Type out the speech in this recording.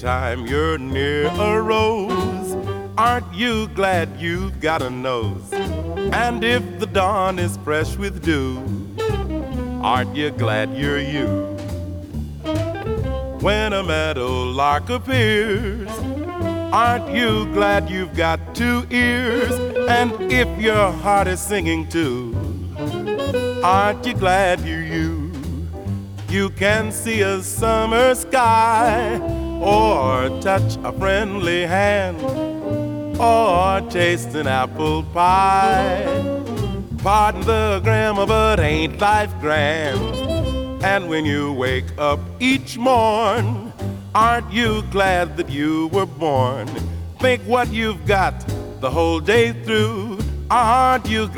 time you're near a rose, aren't you glad you've got a nose? And if the dawn is fresh with dew, aren't you glad you're you? When a meadowlark appears, aren't you glad you've got two ears? And if your heart is singing too, aren't you glad you're you? You can see a summer sky, or touch a friendly hand, or taste an apple pie. Pardon the grammar, but ain't life grand? And when you wake up each morn, aren't you glad that you were born? Think what you've got the whole day through. Aren't you glad?